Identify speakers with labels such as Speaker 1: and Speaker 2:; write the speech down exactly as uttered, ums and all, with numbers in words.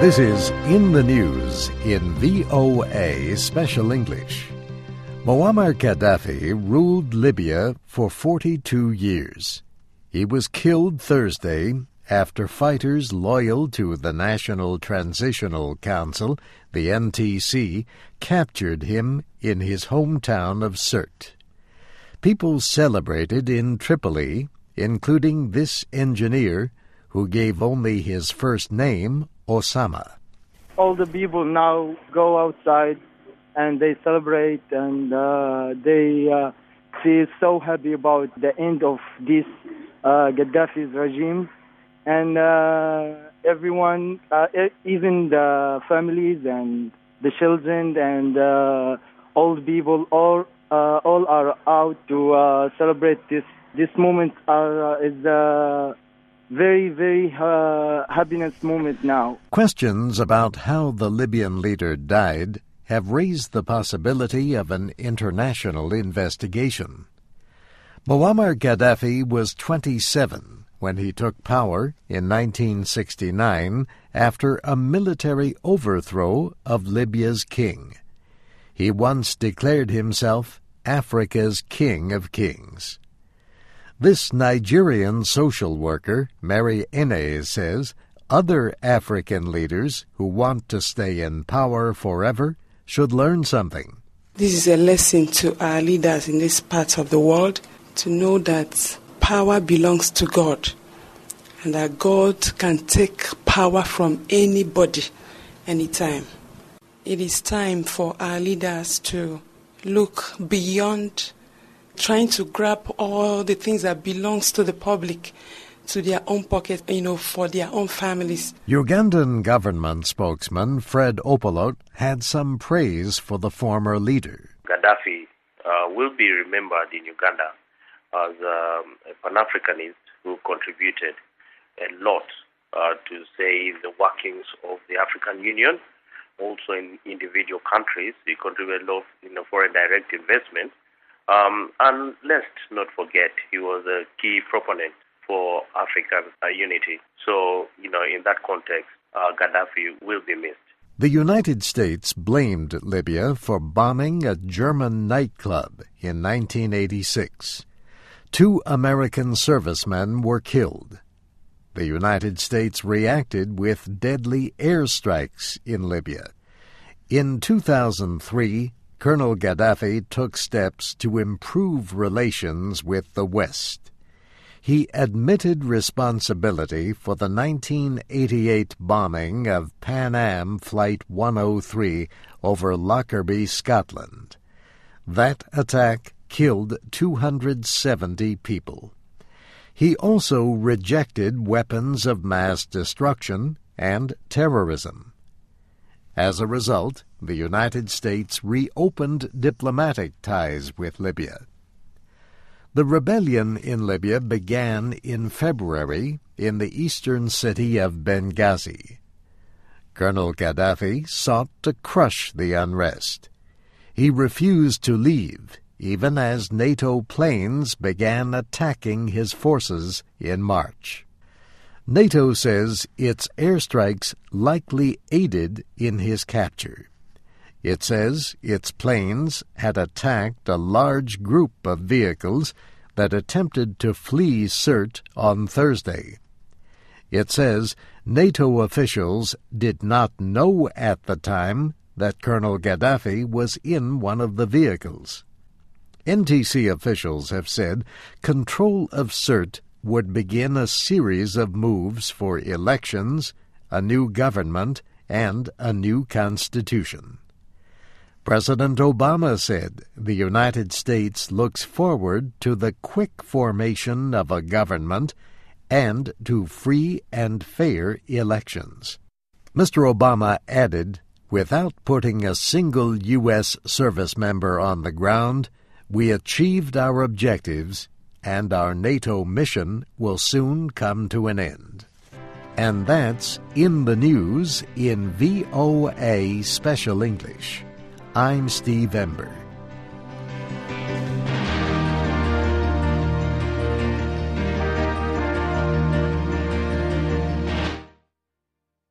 Speaker 1: This is In the News in V O A Special English. Muammar Gaddafi ruled Libya for forty-two years. He was killed Thursday after fighters loyal to the National Transitional Council, the N T C, captured him in his hometown of Sirte. People celebrated in Tripoli, including this engineer who gave only his first name, Osama.
Speaker 2: All the people now go outside and they celebrate and uh, they uh, feel so happy about the end of this uh, Gaddafi's regime. And uh, everyone, uh, even the families and the children and uh, old people, all uh, all are out to uh, celebrate this. This moment are, uh, is a very, very uh, happiness moment now.
Speaker 1: Questions about how the Libyan leader died have raised the possibility of an international investigation. Muammar Gaddafi was twenty-seven when he took power in nineteen sixty-nine after a military overthrow of Libya's king. He once declared himself Africa's King of Kings. This Nigerian social worker, Mary Ene, says other African leaders who want to stay in power forever should learn something.
Speaker 3: This is a lesson to our leaders in this part of the world to know that power belongs to God and that God can take power from anybody, anytime. It is time for our leaders to look beyond trying to grab all the things that belongs to the public to their own pocket, you know, for their own families.
Speaker 1: Ugandan government spokesman Fred Opolot had some praise for the former leader.
Speaker 4: Gaddafi uh, will be remembered in Uganda as um, a Pan-Africanist who contributed a lot uh, to, say, the workings of the African Union. Also in individual countries, he contributed a lot in the foreign direct investment. Um, and let's not forget, he was a key proponent for African uh, unity. So, you know, in that context, uh, Gaddafi will be missed.
Speaker 1: The United States blamed Libya for bombing a German nightclub in nineteen eighty-six. Two American servicemen were killed. The United States reacted with deadly airstrikes in Libya. In two thousand three, Colonel Gaddafi took steps to improve relations with the West. He admitted responsibility for the nineteen eighty-eight bombing of Pan Am Flight one oh three over Lockerbie, Scotland. That attack killed two hundred seventy people. He also rejected weapons of mass destruction and terrorism. As a result, the United States reopened diplomatic ties with Libya. The rebellion in Libya began in February in the eastern city of Benghazi. Colonel Gaddafi sought to crush the unrest. He refused to leave, even as NATO planes began attacking his forces in March. NATO says its airstrikes likely aided in his capture. It says its planes had attacked a large group of vehicles that attempted to flee Sirte on Thursday. It says NATO officials did not know at the time that Colonel Gaddafi was in one of the vehicles. N T C officials have said control of Sirte would begin a series of moves for elections, a new government, and a new constitution. President Obama said the United States looks forward to the quick formation of a government and to free and fair elections. Mister Obama added, without putting a single U S service member on the ground, we achieved our objectives, and our NATO mission will soon come to an end. And that's In the News in V O A Special English. I'm Steve Ember.